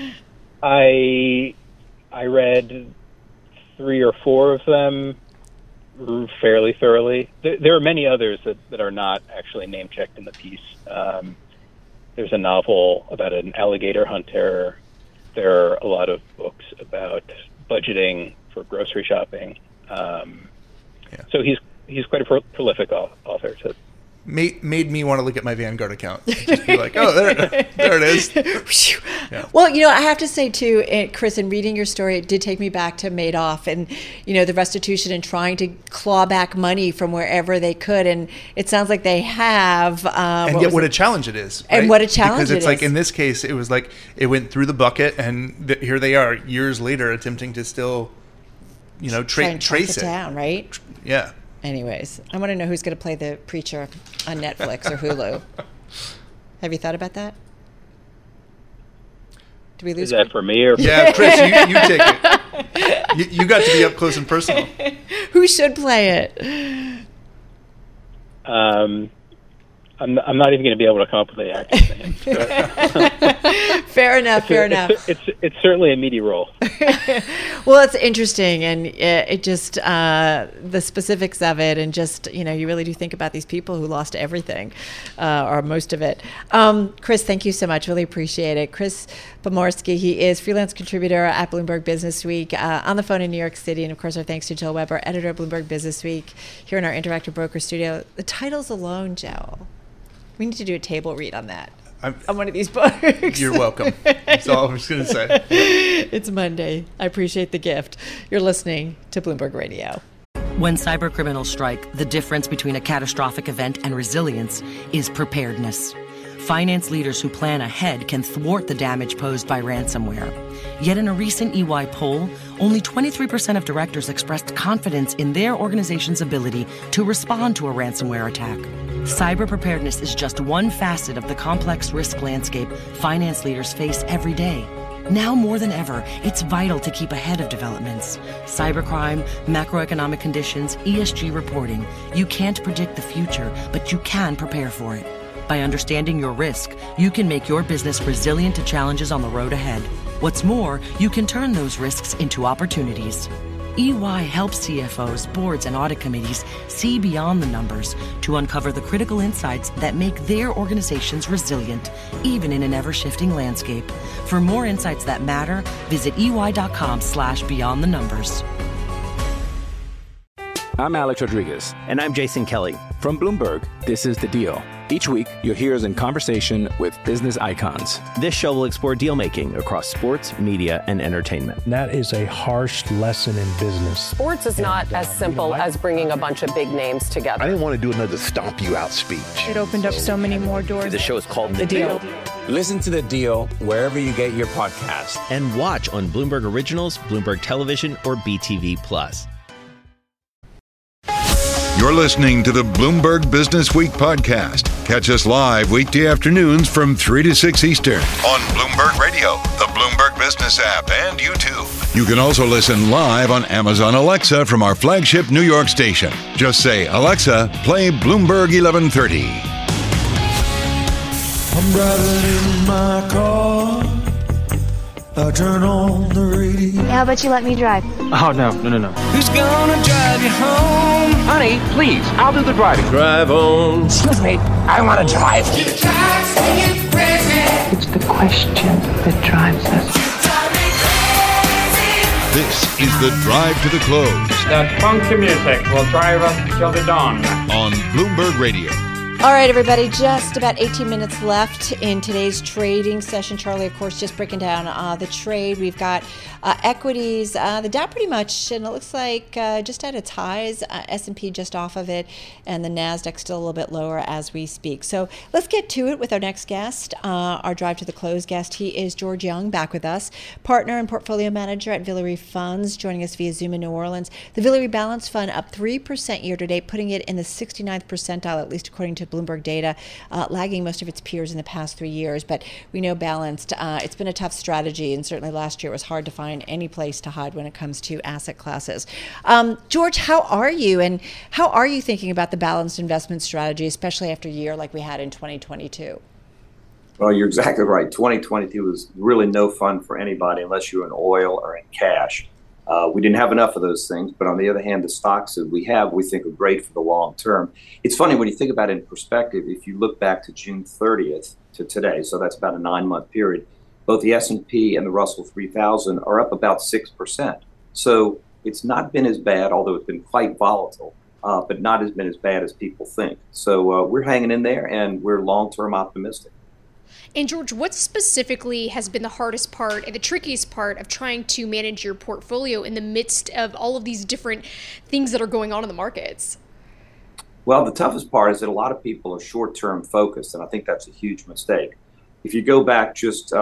I read 3 or 4 of them fairly thoroughly. There are many others that are not actually name-checked in the piece. There's a novel about an alligator hunter. There are a lot of books about budgeting for grocery shopping. So he's quite a prolific author. Made me want to look at my Vanguard account. Just be like, oh, there it is. Yeah. Well, I have to say too, Chris, in reading your story, it did take me back to Madoff and the restitution and trying to claw back money from wherever they could. And it sounds like they have. And yet, what a challenge it is! Right? And what a challenge because it's like in this case, it was like it went through the bucket, and here they are years later attempting to still, trace it down, right? Yeah. Anyways, I want to know who's going to play the preacher on Netflix or Hulu. Have you thought about that? Did we lose? Is that for me or? Yeah, Chris, you take it. You got to be up close and personal. Who should play it? I'm not even going to be able to come up with the actor's name. Fair enough. It's certainly a meaty role. Well, it's interesting, and it just the specifics of it, and just you really do think about these people who lost everything, or most of it. Chris, thank you so much. Really appreciate it. Chris Pomorsky, he is freelance contributor at Bloomberg Business Week, on the phone in New York City, and of course our thanks to Joel Weber, editor of Bloomberg Business Week, here in our Interactive Broker studio. The titles alone, Joel. We need to do a table read on that. On one of these books. You're welcome. That's all I'm just going to say. It's Monday. I appreciate the gift. You're listening to Bloomberg Radio. When cybercriminals strike, the difference between a catastrophic event and resilience is preparedness. Finance leaders who plan ahead can thwart the damage posed by ransomware. Yet in a recent EY poll, only 23% of directors expressed confidence in their organization's ability to respond to a ransomware attack. Cyber preparedness is just one facet of the complex risk landscape finance leaders face every day. Now more than ever, it's vital to keep ahead of developments. Cybercrime, macroeconomic conditions, ESG reporting. You can't predict the future, but you can prepare for it. By understanding your risk, you can make your business resilient to challenges on the road ahead. What's more, you can turn those risks into opportunities. EY helps CFOs, boards, and audit committees see beyond the numbers to uncover the critical insights that make their organizations resilient, even in an ever-shifting landscape. For more insights that matter, visit ey.com/beyond the numbers. I'm Alex Rodriguez. And I'm Jason Kelly. From Bloomberg, this is The Deal. Each week, you'll hear us in conversation with business icons. This show will explore deal-making across sports, media, and entertainment. That is a harsh lesson in business. Sports is not as simple as bringing a bunch of big names together. I didn't want to do another stomp you out speech. It opened up so many more doors. The show is called The Deal. Listen to The Deal wherever you get your podcast. And watch on Bloomberg Originals, Bloomberg Television, or BTV+. You're listening to the Bloomberg Business Week podcast. Catch us live weekday afternoons from 3 to 6 Eastern on Bloomberg Radio, the Bloomberg Business app, and YouTube. You can also listen live on Amazon Alexa from our flagship New York station. Just say, Alexa, play Bloomberg 1130. I'm driving in my car. I turn on the radio. How about you let me drive? Oh, no. Who's gonna drive you home? Honey, please, I'll do the driving. Drive on. Excuse me, I want to drive. It's the question that drives us. This is the Drive to the Close. That funky music will drive us till the dawn. On Bloomberg Radio. All right, everybody, just about 18 minutes left in today's trading session. Charlie, of course, just breaking down the trade. We've got equities, the Dow pretty much, and it looks like just at its highs, S&P just off of it, and the NASDAQ still a little bit lower as we speak. So let's get to it with our next guest, our Drive to the Close guest. He is George Young, back with us, partner and portfolio manager at Villere Funds, joining us via Zoom in New Orleans. The Villere Balanced Fund up 3% year to date, putting it in the 69th percentile, at least according to Bloomberg data, lagging most of its peers in the past 3 years. But we know balanced. It's been a tough strategy, and certainly last year it was hard to find any place to hide when it comes to asset classes. George, how are you? And how are you thinking about the balanced investment strategy, especially after a year like we had in 2022? Well, you're exactly right. 2022 was really no fun for anybody unless you're in oil or in cash. We didn't have enough of those things, but on the other hand, the stocks that we have, we think are great for the long term. It's funny when you think about it in perspective, if you look back to June 30th to today, so that's about a 9-month period, both the S&P and the Russell 3000 are up about 6%. So it's not been as bad, although it's been quite volatile, but not been as bad as people think. So we're hanging in there, and we're long-term optimistic. And George, what specifically has been the hardest part and the trickiest part of trying to manage your portfolio in the midst of all of these different things that are going on in the markets? Well, the toughest part is that a lot of people are short-term focused, and I think that's a huge mistake. If you go back just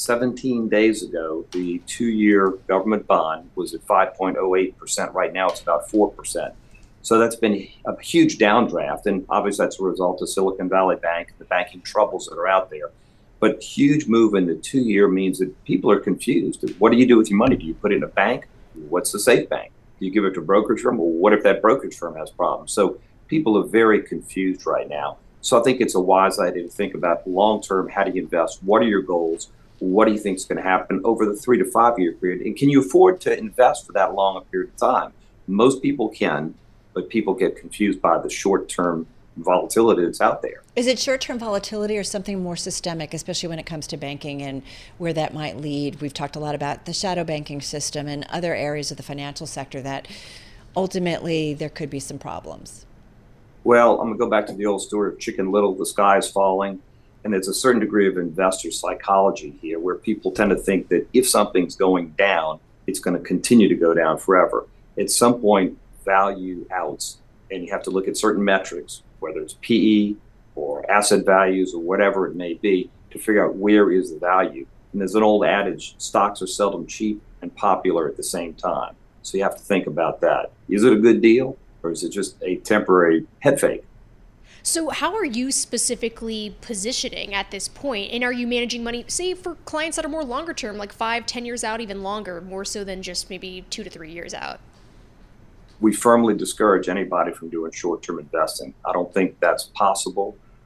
17 days ago, the 2-year government bond was at 5.08%. Right now, it's about 4%. So that's been a huge downdraft, and obviously that's a result of Silicon Valley Bank, the banking troubles that are out there. But huge move in the 2-year means that people are confused. What do you do with your money? Do you put it in a bank? What's the safe bank? Do you give it to a brokerage firm? Well, what if that brokerage firm has problems? So people are very confused right now. So I think it's a wise idea to think about long-term, how do you invest? What are your goals? What do you think is going to happen over the 3 to 5 year period? And can you afford to invest for that long a period of time? Most people can, but people get confused by the short-term volatility that's out there. Is it short-term volatility or something more systemic, especially when it comes to banking and where that might lead? We've talked a lot about the shadow banking system and other areas of the financial sector that ultimately there could be some problems. Well, I'm going to go back to the old story of Chicken Little, the sky is falling. And there's a certain degree of investor psychology here where people tend to think that if something's going down, it's going to continue to go down forever. At some point, value outs, and you have to look at certain metrics, whether it's PE or asset values or whatever it may be, to figure out where is the value. And there's an old adage, stocks are seldom cheap and popular at the same time. So you have to think about that. Is it a good deal or is it just a temporary head fake? So how are you specifically positioning at this point? And are you managing money, say, for clients that are more longer term, like 5-10 years out, even longer, more so than just maybe 2 to 3 years out? We firmly discourage anybody from doing short-term investing. I don't think that's possible.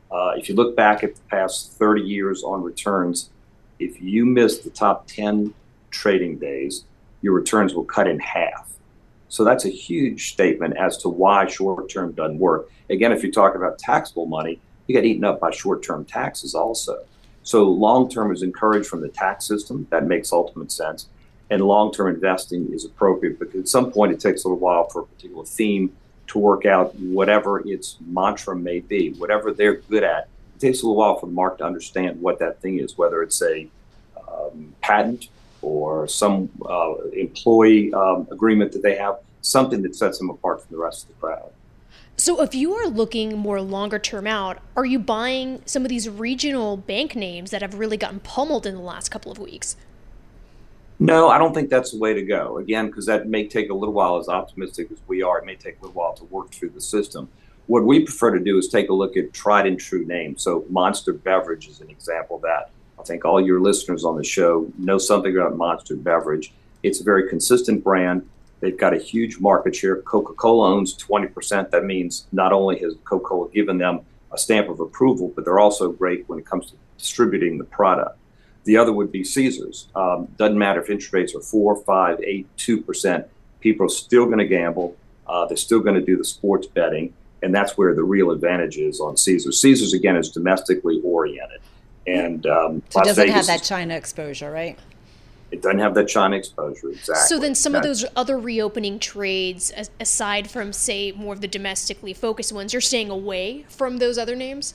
If you look back at the past 30 years on returns, if you miss the top 10 trading days, your returns will cut in half. So that's a huge statement as to why short-term doesn't work. Again, if you're talking about taxable money, you get eaten up by short-term taxes also. So long-term is encouraged from the tax system. That makes ultimate sense. And long-term investing is appropriate because at some point it takes a little while for a particular theme to work out whatever its mantra may be, whatever they're good at. It takes a little while for the market to understand what that thing is, whether it's a patent or some employee agreement that they have, something that sets them apart from the rest of the crowd. So if you are looking more longer term out, are you buying some of these regional bank names that have really gotten pummeled in the last couple of weeks? No, I don't think that's the way to go. Again, because that may take a little while, as optimistic as we are, it may take a little while to work through the system. What we prefer to do is take a look at tried and true names. So Monster Beverage is an example of that. I think all your listeners on the show know something about Monster Beverage. It's a very consistent brand. They've got a huge market share. Coca-Cola owns 20%. That means not only has Coca-Cola given them a stamp of approval, but they're also great when it comes to distributing the product. The other would be Caesars. Doesn't matter if interest rates are 4, 5, 8, 2%. People are still going to gamble. They're still going to do the sports betting. And that's where the real advantage is on Caesars. Caesars, again, is domestically oriented. And so it doesn't have that China exposure, right? It doesn't have that China exposure, exactly. So then some of those other reopening trades, aside from, say, more of the domestically focused ones, you're staying away from those other names?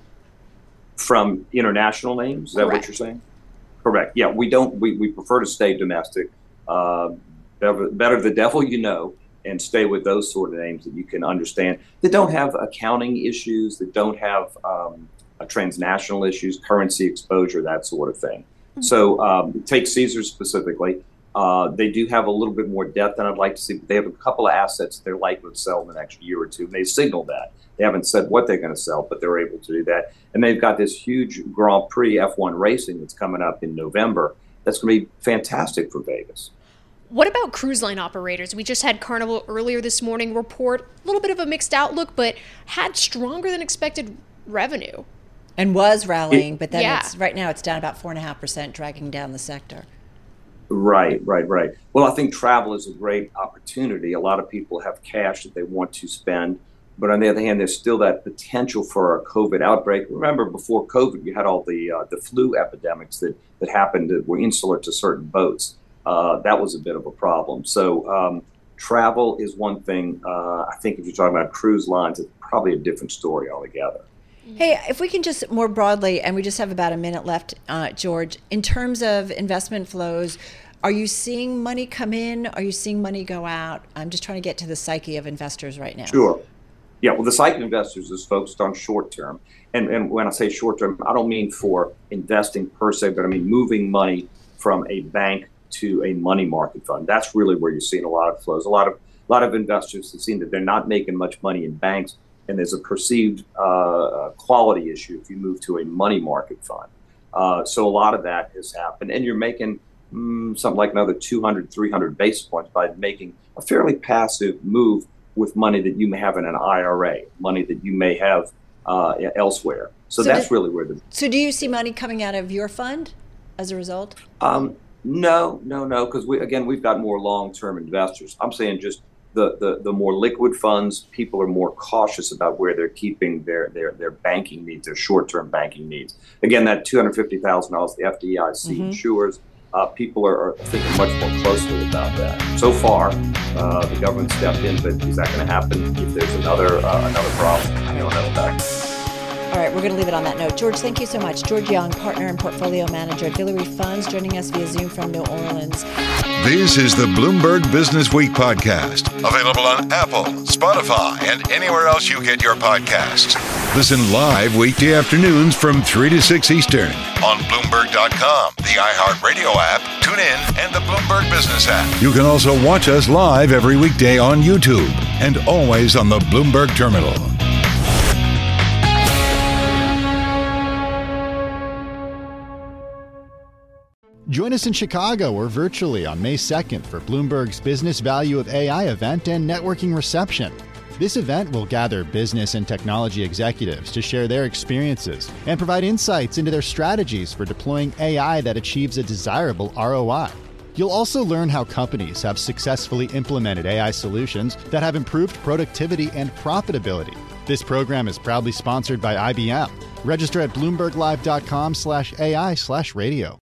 From international names? Is that what you're saying? Correct. Yeah, we prefer to stay domestic. Better the devil you know, and stay with those sort of names that you can understand, that don't have accounting issues, that don't have transnational issues, currency exposure, that sort of thing. So take Caesars specifically. They do have a little bit more depth than I'd like to see, but they have a couple of assets they're likely to sell in the next year or two, and they signaled that. They haven't said what they're going to sell, but they're able to do that. And they've got this huge Grand Prix F1 racing that's coming up in November. That's going to be fantastic for Vegas. What about cruise line operators? We just had Carnival earlier this morning report, a little bit of a mixed outlook, but had stronger than expected revenue. And was rallying, but then right now it's down about 4.5%, dragging down the sector. Right. Well, I think travel is a great opportunity. A lot of people have cash that they want to spend. But on the other hand, there's still that potential for a COVID outbreak. Remember, before COVID, you had all the flu epidemics that happened that were insular to certain boats. That was a bit of a problem. So travel is one thing. I think if you're talking about cruise lines, it's probably a different story altogether. Hey, if we can just more broadly, and we just have about a minute left, George, in terms of investment flows, are you seeing money come in? Are you seeing money go out? I'm just trying to get to the psyche of investors right now. Sure. Yeah, well, the psyche of investors is focused on short term. And when I say short term, I don't mean for investing per se, but I mean moving money from a bank to a money market fund. That's really where you're seeing a lot of flows. A lot of investors have seen that they're not making much money in banks, and there's a perceived quality issue if you move to a money market fund. So a lot of that has happened, and you're making something like another 200, 300 basis points by making a fairly passive move with money that you may have in an IRA, money that you may have elsewhere. So that's really where So do you see money coming out of your fund as a result? No, because we've got more long-term investors. I'm saying just the more liquid funds, people are more cautious about where they're keeping their banking needs, their short-term banking needs. Again, that $250,000 the FDIC insures, people are thinking much more closely about that. So far, the government stepped in, but is that going to happen if there's another problem? I don't know that. All right, we're going to leave it on that note. George, thank you so much. George Young, partner and portfolio manager at Villere Funds, joining us via Zoom from New Orleans. This is the Bloomberg Business Week podcast, available on Apple, Spotify, and anywhere else you get your podcasts. Listen live weekday afternoons from 3 to 6 Eastern on Bloomberg.com, the iHeartRadio app, TuneIn, and the Bloomberg Business app. You can also watch us live every weekday on YouTube and always on the Bloomberg Terminal. Join us in Chicago or virtually on May 2nd for Bloomberg's Business Value of AI event and networking reception. This event will gather business and technology executives to share their experiences and provide insights into their strategies for deploying AI that achieves a desirable ROI. You'll also learn how companies have successfully implemented AI solutions that have improved productivity and profitability. This program is proudly sponsored by IBM. Register at BloombergLive.com/AI/radio.